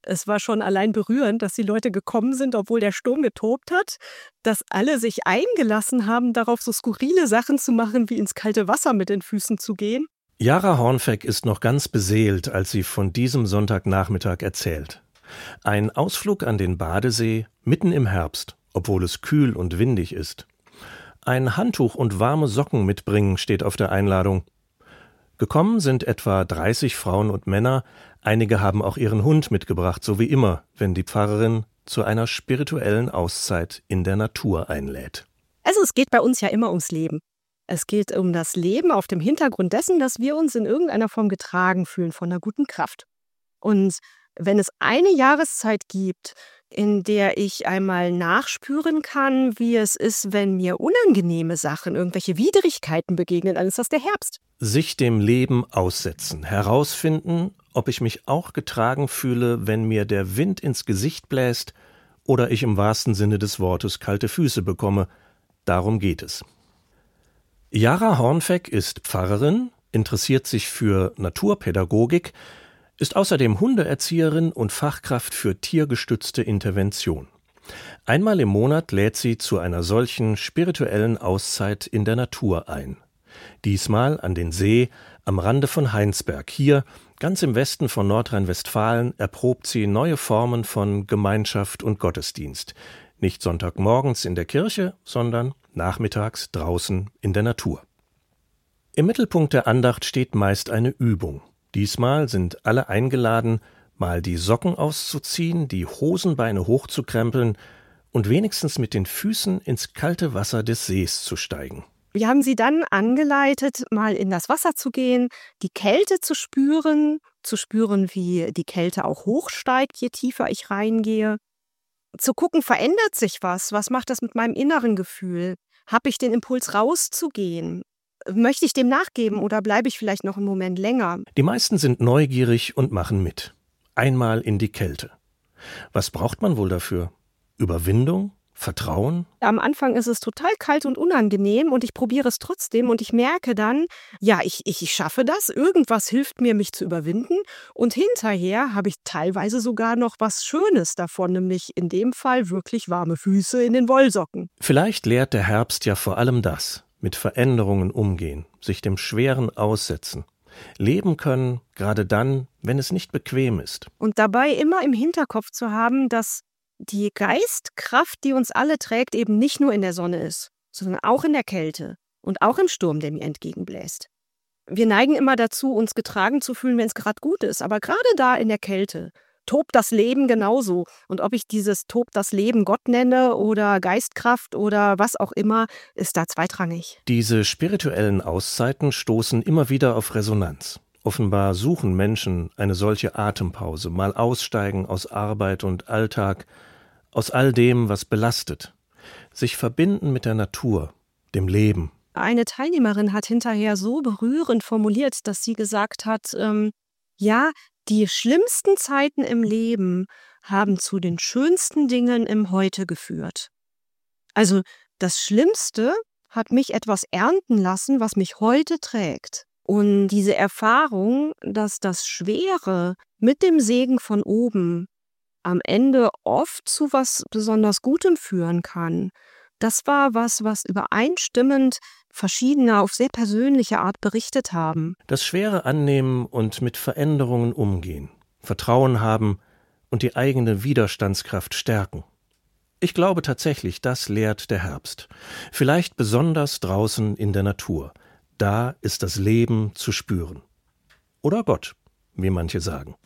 Es war schon allein berührend, dass die Leute gekommen sind, obwohl der Sturm getobt hat, dass alle sich eingelassen haben, darauf so skurrile Sachen zu machen, wie ins kalte Wasser mit den Füßen zu gehen. Jara Hornfeck ist noch ganz beseelt, als sie von diesem Sonntagnachmittag erzählt. Ein Ausflug an den Badesee, mitten im Herbst, obwohl es kühl und windig ist. Ein Handtuch und warme Socken mitbringen steht auf der Einladung. Gekommen sind etwa 30 Frauen und Männer, einige haben auch ihren Hund mitgebracht, so wie immer, wenn die Pfarrerin zu einer spirituellen Auszeit in der Natur einlädt. Also es geht bei uns ja immer ums Leben. Es geht um das Leben auf dem Hintergrund dessen, dass wir uns in irgendeiner Form getragen fühlen von einer guten Kraft. Und wenn es eine Jahreszeit gibt, in der ich einmal nachspüren kann, wie es ist, wenn mir unangenehme Sachen, irgendwelche Widrigkeiten begegnen, dann ist das der Herbst. Sich dem Leben aussetzen, herausfinden, ob ich mich auch getragen fühle, wenn mir der Wind ins Gesicht bläst oder ich im wahrsten Sinne des Wortes kalte Füße bekomme. Darum geht es. Jara Hornfeck ist Pfarrerin, interessiert sich für Naturpädagogik, ist außerdem Hundeerzieherin und Fachkraft für tiergestützte Intervention. Einmal im Monat lädt sie zu einer solchen spirituellen Auszeit in der Natur ein. Diesmal an den See am Rande von Heinsberg. Hier, ganz im Westen von Nordrhein-Westfalen, erprobt sie neue Formen von Gemeinschaft und Gottesdienst. Nicht Sonntagmorgens in der Kirche, sondern nachmittags draußen in der Natur. Im Mittelpunkt der Andacht steht meist eine Übung. Diesmal sind alle eingeladen, mal die Socken auszuziehen, die Hosenbeine hochzukrempeln und wenigstens mit den Füßen ins kalte Wasser des Sees zu steigen. Wir haben sie dann angeleitet, mal in das Wasser zu gehen, die Kälte zu spüren, wie die Kälte auch hochsteigt, je tiefer ich reingehe. Zu gucken, verändert sich was? Was macht das mit meinem inneren Gefühl? Habe ich den Impuls rauszugehen? Möchte ich dem nachgeben oder bleibe ich vielleicht noch einen Moment länger? Die meisten sind neugierig und machen mit. Einmal in die Kälte. Was braucht man wohl dafür? Überwindung? Vertrauen? Am Anfang ist es total kalt und unangenehm und ich probiere es trotzdem und ich merke dann, ja, ich schaffe das, irgendwas hilft mir, mich zu überwinden und hinterher habe ich teilweise sogar noch was Schönes davon, nämlich in dem Fall wirklich warme Füße in den Wollsocken. Vielleicht lehrt der Herbst ja vor allem das, mit Veränderungen umgehen, sich dem Schweren aussetzen. Leben können, gerade dann, wenn es nicht bequem ist. Und dabei immer im Hinterkopf zu haben, dass die Geistkraft, die uns alle trägt, eben nicht nur in der Sonne ist, sondern auch in der Kälte und auch im Sturm, der mir entgegenbläst. Wir neigen immer dazu, uns getragen zu fühlen, wenn es gerade gut ist, aber gerade da in der Kälte tobt das Leben genauso. Und ob ich dieses tobt das Leben Gott nenne oder Geistkraft oder was auch immer, ist da zweitrangig. Diese spirituellen Auszeiten stoßen immer wieder auf Resonanz. Offenbar suchen Menschen eine solche Atempause, mal aussteigen aus Arbeit und Alltag, aus all dem, was belastet. Sich verbinden mit der Natur, dem Leben. Eine Teilnehmerin hat hinterher so berührend formuliert, dass sie gesagt hat, ja, die schlimmsten Zeiten im Leben haben zu den schönsten Dingen im Heute geführt. Also das Schlimmste hat mich etwas ernten lassen, was mich heute trägt. Und diese Erfahrung, dass das Schwere mit dem Segen von oben am Ende oft zu was besonders Gutem führen kann, das war was übereinstimmend verschiedene auf sehr persönliche Art berichtet haben. Das Schwere annehmen und mit Veränderungen umgehen, Vertrauen haben und die eigene Widerstandskraft stärken. Ich glaube tatsächlich, das lehrt der Herbst. Vielleicht besonders draußen in der Natur. Da ist das Leben zu spüren. Oder Gott, wie manche sagen.